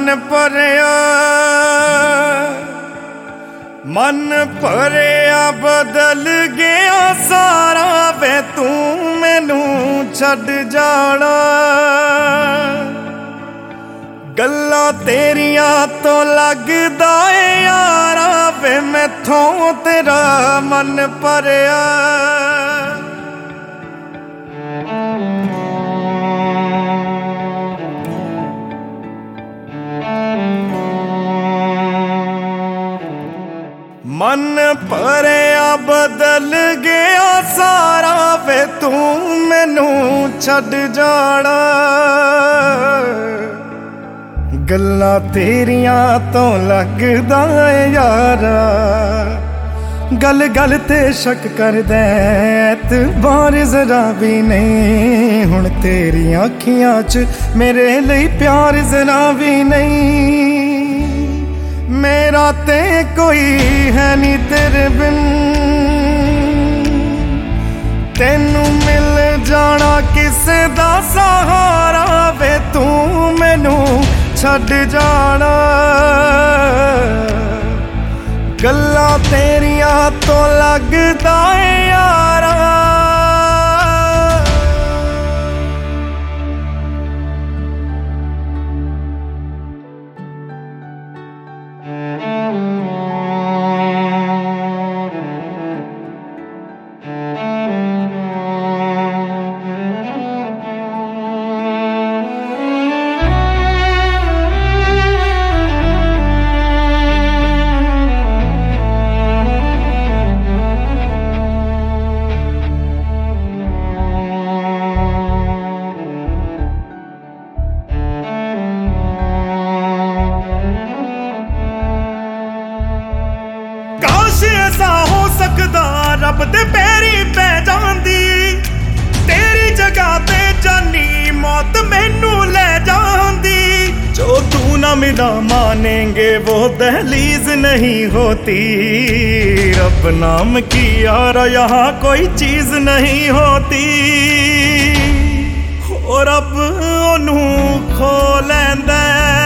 ਭਰਿਆ ਮਨ ਭਰਿਆ ਬਦਲ ਗਿਆ ਸਾਰਾ ਵੇ ਤੂੰ ਮੈਨੂੰ ਛੱਡ ਜਾਣਾ। ਗੱਲਾਂ ਤੇਰੀਆਂ ਤੋਂ ਲੱਗਦਾ ਏ ਯਾਰਾ ਵੇ ਮੈਥੋਂ ਤੇਰਾ ਮਨ ਭਰਿਆ। ਮਨ ਭਰਿਆ ਬਦਲ ਗਿਆ ਸਾਰਾ ਵੇ ਤੂੰ ਮੈਨੂੰ ਛੱਡ ਜਾਣਾ। ਗੱਲਾਂ ਤੇਰੀਆਂ ਤੋਂ ਲੱਗਦਾ ਏ ਯਾਰਾ ਗੱਲ ਗੱਲ ਤੇ ਸ਼ੱਕ ਕਰਦਾ ਐਤਬਾਰ ਜ਼ਰਾ ਵੀ ਨਹੀਂ। ਹੁਣ ਤੇਰੀਆਂ ਅੱਖੀਆਂ 'ਚ ਮੇਰੇ ਲਈ ਪਿਆਰ ਜ਼ਰਾ ਵੀ ਨਹੀਂ। मेरा ते कोई है नी तेरे बिन तेनू मिल जाना किसे दा सहारा वे तू मैनू छड्ड जाना। गल्लां तेरियां तो लगदा ए यारा ऐसा हो सकदा रब दे पैरी पै जांदी तेरी जगह ते जानी मौत मैनू ले जांदी। जो तू ना मिला मानेंगे वो दहलीज नहीं होती। रब नाम की यार यहाँ कोई चीज नहीं होती। और रब ओनू खो लैंदा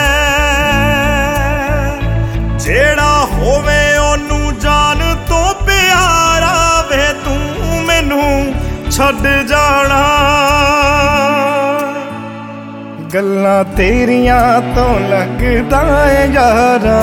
जेड़ा होवे ओनू जान तो प्यारा वे तू मैनू छड्ड जाना। गल्लां तेरियां तो लगदा ए यारा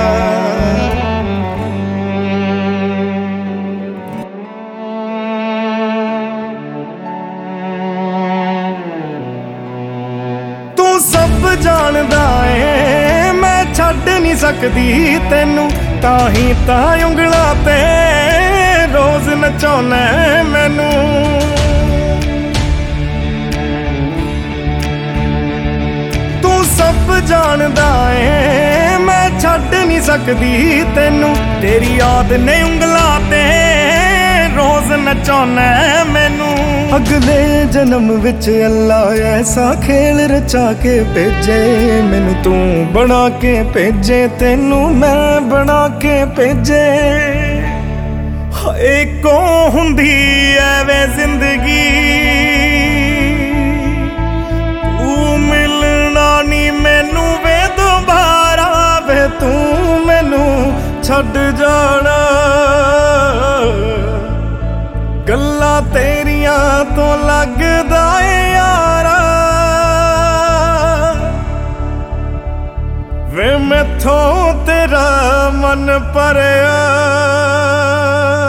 तू सब जानदा ए मैं छड्ड नहीं सकदी तेनू। ताही तां उंगलां ते रोज नचाउणा मैनू। तू सब जानदा ए मैं छड्ड नहीं सकदी तेनू। तेरी याद ने उंगलां ते रोज नचाउणा मैनू। अगले जन्म विच अल्लाह ऐसा खेल रचा के भेजे मैनू। तू बना के भेजे तेनू मैं बना के भेजे। हाय को हुंदी ऐ जिंदगी तू मिलना नी मैनू वे दोबारा वे तू मैनू छड्ड जाना। गल्लां तेरियां तो लगदा ए यारा वे मैथों तेरा मन भरिया।